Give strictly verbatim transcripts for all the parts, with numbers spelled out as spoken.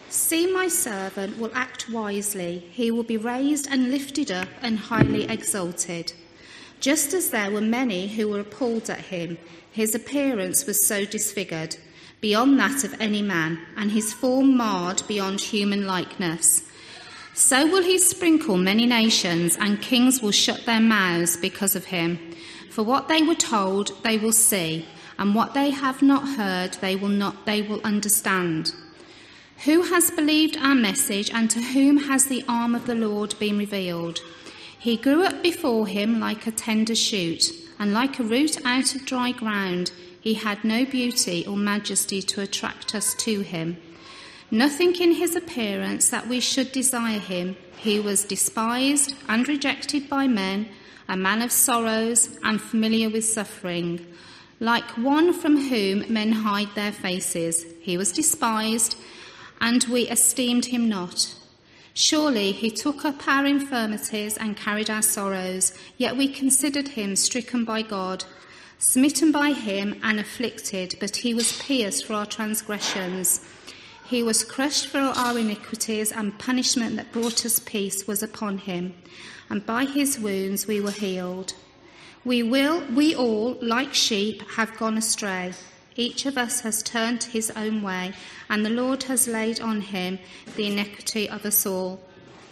See, my servant will act wisely. He will be raised and lifted up and highly exalted. Just as there were many who were appalled at him, his appearance was so disfigured, beyond that of any man, and his form marred beyond human likeness. So will he sprinkle many nations, and kings will shut their mouths because of him. For what they were told, they will see, and what they have not heard, they will not, they will understand. Who has believed our message, and to whom has the arm of the Lord been revealed? He grew up before him like a tender shoot, and like a root out of dry ground. He had no beauty or majesty to attract us to him. Nothing in his appearance that we should desire him. He was despised and rejected by men, a man of sorrows and familiar with suffering. Like one from whom men hide their faces, he was despised, and we esteemed him not. Surely he took up our infirmities and carried our sorrows, yet we considered him stricken by God, smitten by him and afflicted, but he was pierced for our transgressions. He was crushed for our iniquities, and punishment that brought us peace was upon him, and by his wounds we were healed. We will, we all, like sheep, have gone astray. Each of us has turned his own way, and the Lord has laid on him the iniquity of us all.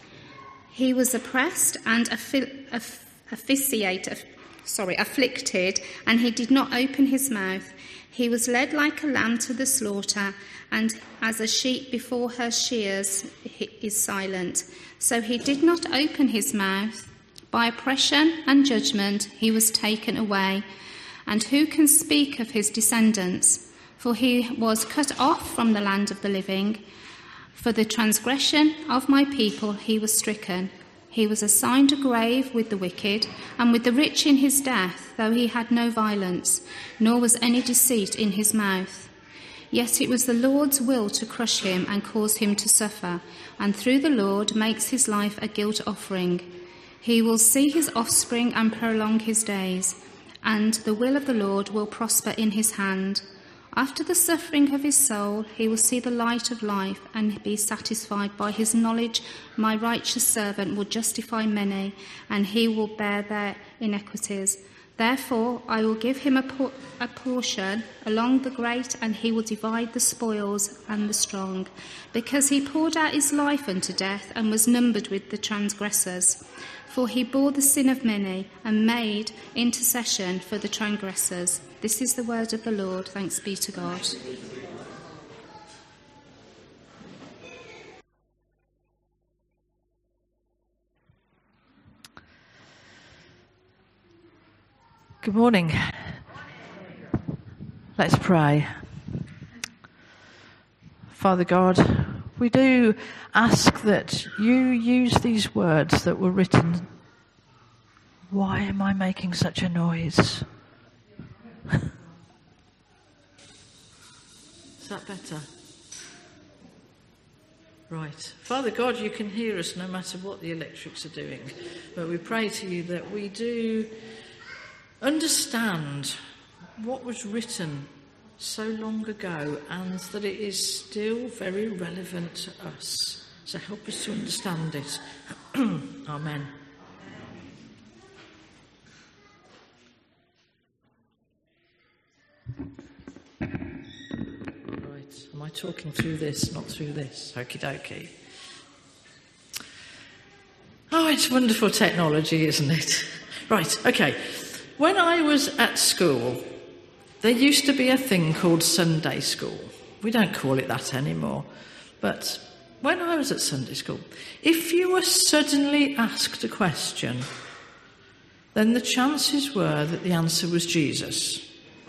He was oppressed and affi- aff- officiate, sorry, afflicted, and he did not open his mouth. He was led like a lamb to the slaughter, and as a sheep before her shears is silent. So he did not open his mouth. By oppression and judgment he was taken away. And who can speak of his descendants? For he was cut off from the land of the living. For the transgression of my people he was stricken. He was assigned a grave with the wicked, and with the rich in his death, though he had no violence, nor was any deceit in his mouth. Yet it was the Lord's will to crush him and cause him to suffer, and through the Lord makes his life a guilt offering. He will see his offspring and prolong his days, and the will of the Lord will prosper in his hand. After the suffering of his soul, he will see the light of life and be satisfied. By his knowledge, my righteous servant will justify many, and he will bear their iniquities. Therefore, I will give him a, por- a portion along the great, and he will divide the spoils and the strong, because he poured out his life unto death and was numbered with the transgressors. For he bore the sin of many and made intercession for the transgressors. This is the word of the Lord. Thanks be to God. Good morning. Let's pray. Father God, we do ask that you use these words that were written. Why am I making such a noise? Is that better? Right. Father God, you can hear us no matter what the electrics are doing. But we pray to you that we do understand what was written so long ago, and that it is still very relevant to us. So help us to understand it. Amen. Right, am I talking through this, not through this? Okie dokie. Oh, it's wonderful technology, isn't it? Right, okay. When I was at school, there used to be a thing called Sunday school. We don't call it that anymore. But when I was at Sunday school, if you were suddenly asked a question, then the chances were that the answer was Jesus.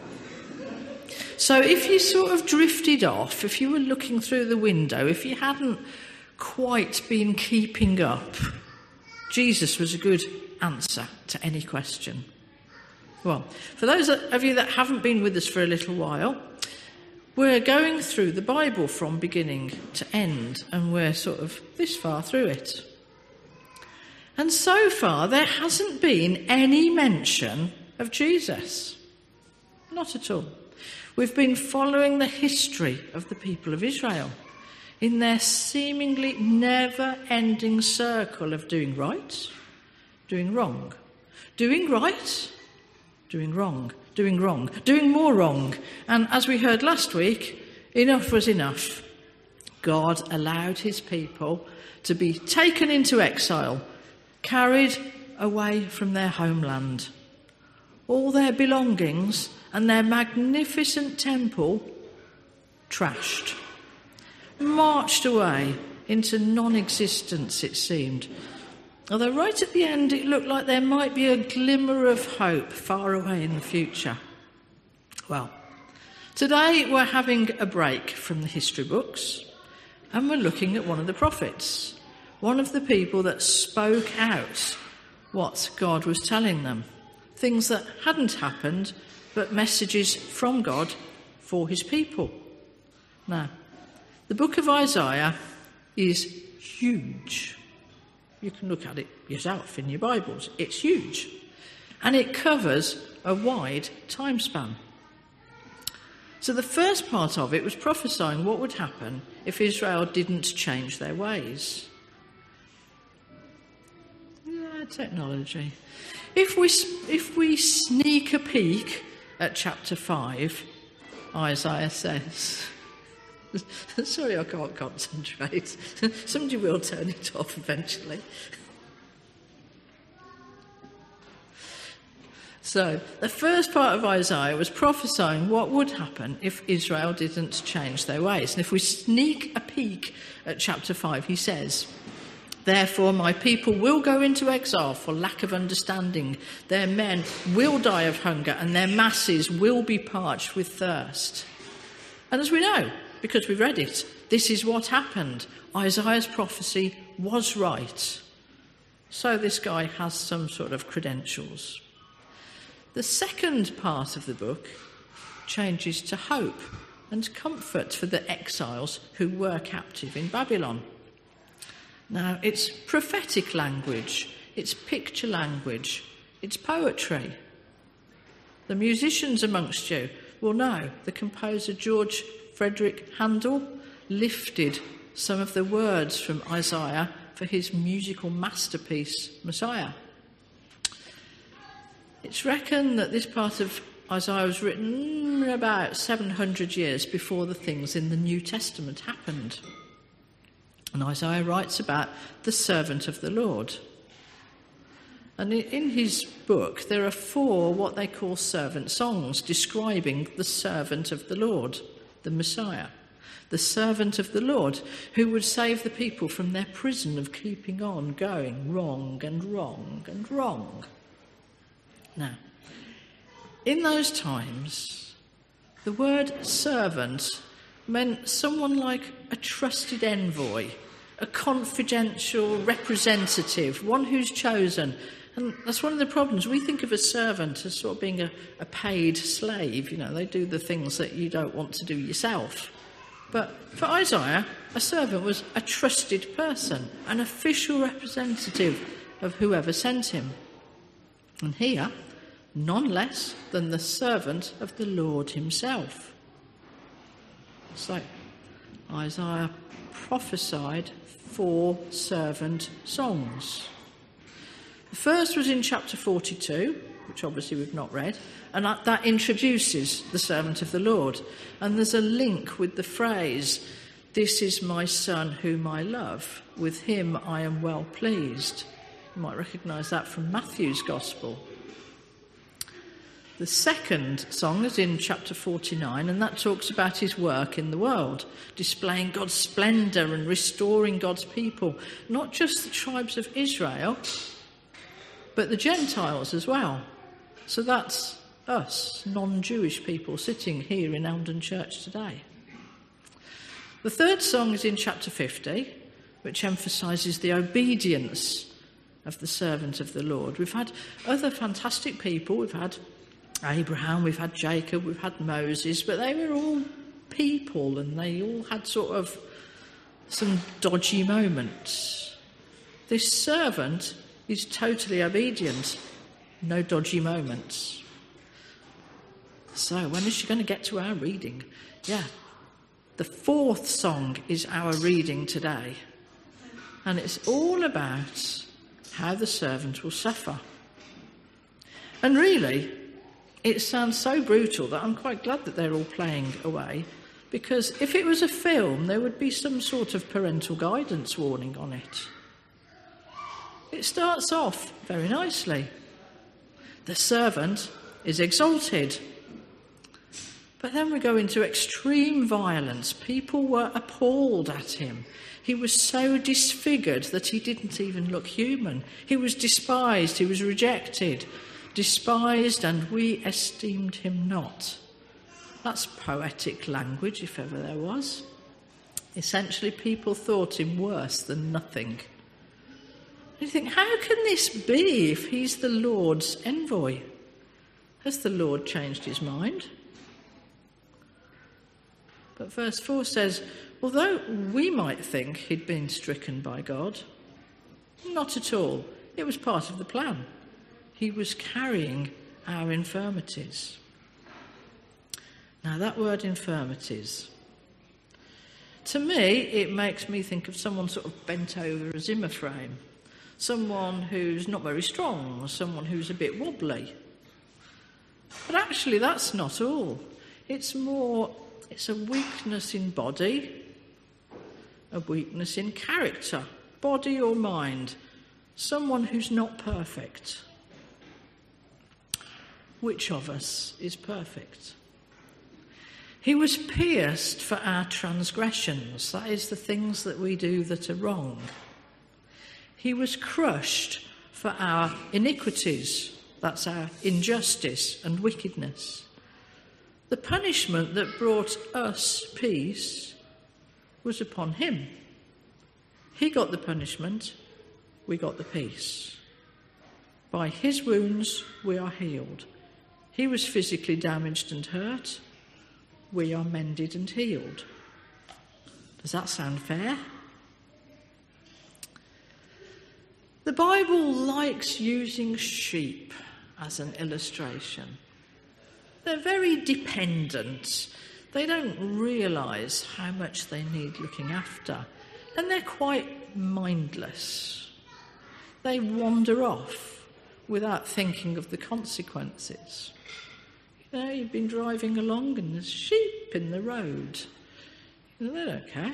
So if you sort of drifted off, if you were looking through the window, if you hadn't quite been keeping up, Jesus was a good answer to any question. Well, for those of you that haven't been with us for a little while, we're going through the Bible from beginning to end, and we're sort of this far through it. And so far, there hasn't been any mention of Jesus. Not at all. We've been following the history of the people of Israel. in their seemingly never-ending circle of doing right, doing wrong, doing right, doing wrong, doing wrong, doing more wrong. And as we heard last week, enough was enough. God allowed his people to be taken into exile, carried away from their homeland. All their belongings and their magnificent temple trashed, marched away into non-existence, it seemed. Although right at the end it looked like there might be a glimmer of hope far away in the future. Well, today we're having a break from the history books and we're looking at one of the prophets, one of the people that spoke out what God was telling them, things that hadn't happened, but messages from God for his people. Now, the book of Isaiah is huge. You can look at it yourself in your Bibles. It's huge. And it covers a wide time span. So the first part of it was prophesying what would happen if Israel didn't change their ways. Yeah, technology. If we, if we sneak a peek at chapter five, Isaiah says... Sorry, I can't concentrate. Somebody will turn it off eventually. So, the first part of Isaiah was prophesying what would happen if Israel didn't change their ways. And if we sneak a peek at chapter five, he says, "Therefore my people will go into exile for lack of understanding. Their men will die of hunger, and their masses will be parched with thirst." And as we know, because we read it, this is what happened. Isaiah's prophecy was right. So this guy has some sort of credentials. The second part of the book changes to hope and comfort for the exiles who were captive in Babylon. Now, it's prophetic language, it's picture language, it's poetry. The musicians amongst you will know the composer George Frederick Handel lifted some of the words from Isaiah for his musical masterpiece, Messiah. It's reckoned that this part of Isaiah was written about seven hundred years before the things in the New Testament happened. And Isaiah writes about the servant of the Lord. And in his book, there are four what they call servant songs describing the servant of the Lord, the Messiah, the servant of the Lord, who would save the people from their prison of keeping on going wrong and wrong and wrong. Now, in those times, the word servant meant someone like a trusted envoy, a confidential representative, one who's chosen. And that's one of the problems. We think of a servant as sort of being a, a paid slave. You know, they do the things that you don't want to do yourself. But for Isaiah, a servant was a trusted person, an official representative of whoever sent him. And here, none less than the servant of the Lord himself. So, Isaiah prophesied four servant songs. The first was in chapter forty-two, which obviously we've not read, and that, that introduces the servant of the Lord. And there's a link with the phrase, "This is my son whom I love, with him I am well pleased." You might recognise that from Matthew's Gospel. The second song is in chapter forty-nine, and that talks about his work in the world, displaying God's splendour and restoring God's people, not just the tribes of Israel, but the Gentiles as well. So that's us, non-Jewish people, sitting here in Eldon Church today. The third song is in chapter fifty, which emphasises the obedience of the servant of the Lord. We've had other fantastic people. We've had Abraham, we've had Jacob, we've had Moses, but they were all people and they all had sort of some dodgy moments. This servant is totally obedient, no dodgy moments. So when is she going to get to our reading? Yeah, The fourth song is our reading today. And it's all about how the servant will suffer. And really, it sounds so brutal that I'm quite glad that they're all playing away, because if it was a film, there would be some sort of parental guidance warning on it. It starts off very nicely. The servant is exalted. But then we go into extreme violence. People were appalled at him. He was so disfigured that he didn't even look human. He was despised, he was rejected, despised, and we esteemed him not. That's poetic language, if ever there was. Essentially, people thought him worse than nothing. You think, how can this be if he's the Lord's envoy? Has the Lord changed his mind? But verse four says, although we might think he'd been stricken by God, not at all. It was part of the plan. He was carrying our infirmities. Now, that word infirmities, to me, it makes me think of someone sort of bent over a Zimmer frame, someone who's not very strong, someone who's a bit wobbly. But actually, that's not all. It's more, it's a weakness in body, a weakness in character, body or mind, someone who's not perfect. Which of us is perfect? He was pierced for our transgressions, that is, the things that we do that are wrong. He was crushed for our iniquities, that's our injustice and wickedness. The punishment that brought us peace was upon him. He got the punishment, we got the peace. By his wounds we are healed. He was physically damaged and hurt, we are mended and healed. Does that sound fair? The Bible likes using sheep as an illustration. They're very dependent. They don't realise how much they need looking after. And they're quite mindless. They wander off without thinking of the consequences. You know, you've been driving along and there's sheep in the road. You know, they don't care.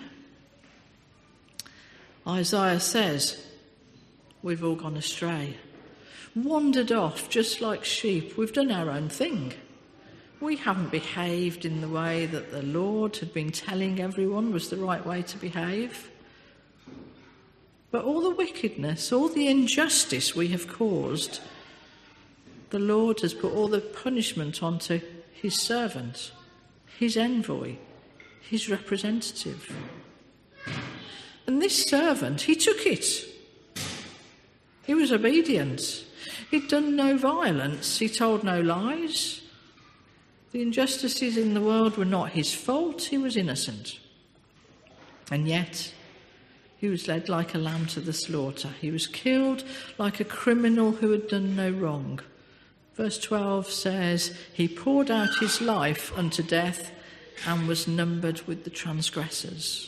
Isaiah says, we've all gone astray, wandered off just like sheep. We've done our own thing. We haven't behaved in the way that the Lord had been telling everyone was the right way to behave. But all the wickedness, all the injustice we have caused, the Lord has put all the punishment onto his servant, his envoy, his representative. And this servant, he took it. He was obedient. He'd done no violence. He told no lies. The injustices in the world were not his fault. He was innocent. And yet, he was led like a lamb to the slaughter. He was killed like a criminal who had done no wrong. Verse twelve says, he poured out his life unto death and was numbered with the transgressors.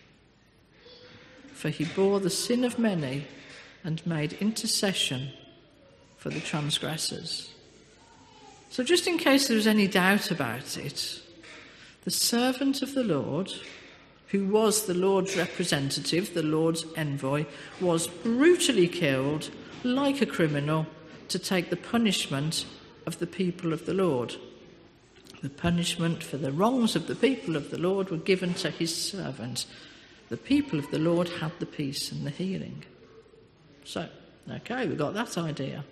For he bore the sin of many and made intercession for the transgressors. So just in case there was any doubt about it, the servant of the Lord, who was the Lord's representative, the Lord's envoy, was brutally killed like a criminal to take the punishment of the people of the Lord. The punishment for the wrongs of the people of the Lord were given to his servant. The people of the Lord had the peace and the healing. So, okay, we got that idea.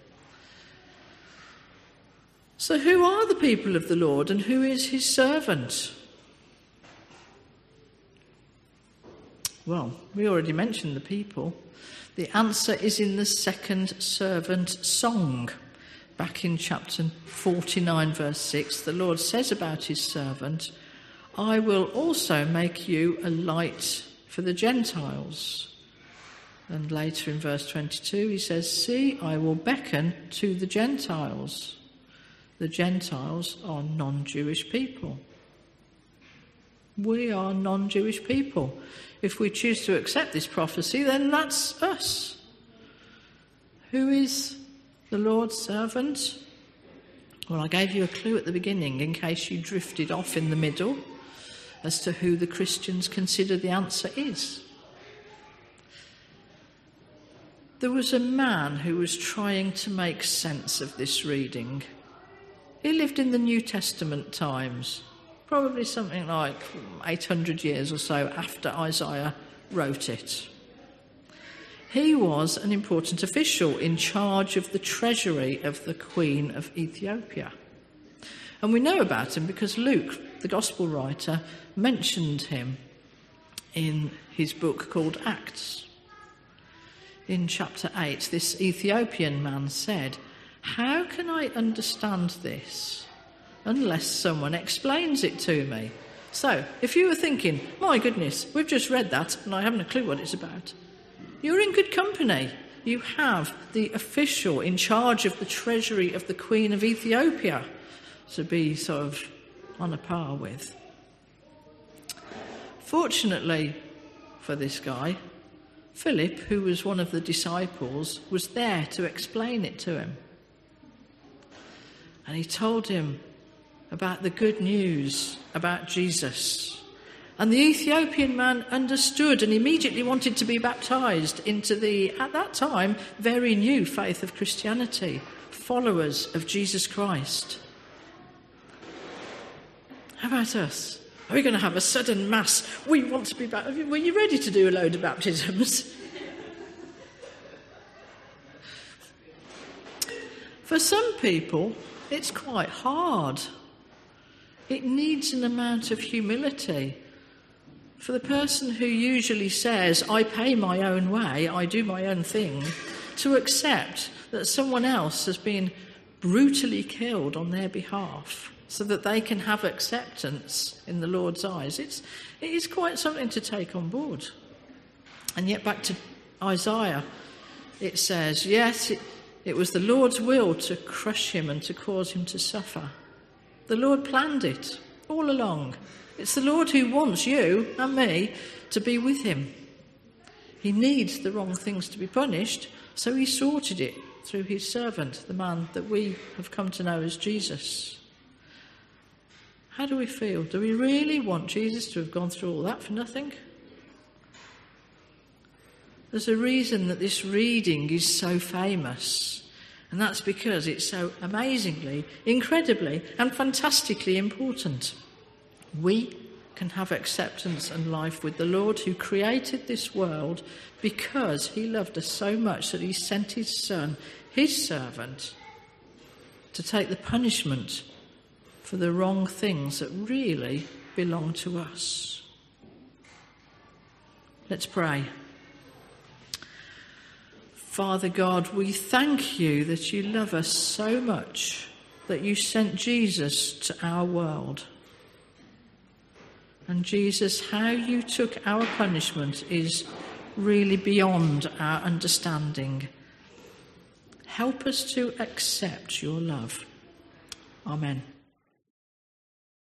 So who are the people of the Lord and who is his servant? Well, we already mentioned the people. The answer is in the second servant song. Back in chapter forty-nine, verse six, the Lord says about his servant, I will also make you a light for the Gentiles. And later in verse twenty-two, he says, see, I will beckon to the Gentiles. The Gentiles are non-Jewish people. We are non-Jewish people. If we choose to accept this prophecy, then that's us. Who is the Lord's servant? Well, I gave you a clue at the beginning in case you drifted off in the middle as to who the Christians consider the answer is. There was a man who was trying to make sense of this reading. He lived in the New Testament times, probably something like eight hundred years or so after Isaiah wrote it. He was an important official in charge of the treasury of the Queen of Ethiopia. And we know about him because Luke, the Gospel writer, mentioned him in his book called Acts. In chapter eight, this Ethiopian man said, "How can I understand this unless someone explains it to me?" So, if you were thinking, my goodness, we've just read that and I haven't a clue what it's about, you're in good company. You have the official in charge of the treasury of the Queen of Ethiopia to be sort of on a par with. Fortunately for this guy, Philip, who was one of the disciples, was there to explain it to him. And he told him about the good news about Jesus. And the Ethiopian man understood and immediately wanted to be baptized into the, at that time, very new faith of Christianity, followers of Jesus Christ. How about us? Are we going to have a sudden mass? We want to be baptized. Were you ready to do a load of baptisms? For some people, it's quite hard. It needs an amount of humility. For the person who usually says, I pay my own way, I do my own thing, to accept that someone else has been brutally killed on their behalf so that they can have acceptance in the Lord's eyes, it's, it is quite something to take on board. And yet back to Isaiah, it says, yes, it, it was the Lord's will to crush him and to cause him to suffer. The Lord planned it all along. It's the Lord who wants you and me to be with him. He needs the wrong things to be punished, so he sorted it through his servant, the man that we have come to know as Jesus. How do we feel? Do we really want Jesus to have gone through all that for nothing? There's a reason that this reading is so famous, and that's because it's so amazingly, incredibly, and fantastically important. We can have acceptance and life with the Lord who created this world because he loved us so much that he sent his Son, his servant, to take the punishment for the wrong things that really belong to us. Let's pray. Father God, we thank you that you love us so much that you sent Jesus to our world. And Jesus, how you took our punishment is really beyond our understanding. Help us to accept your love. Amen.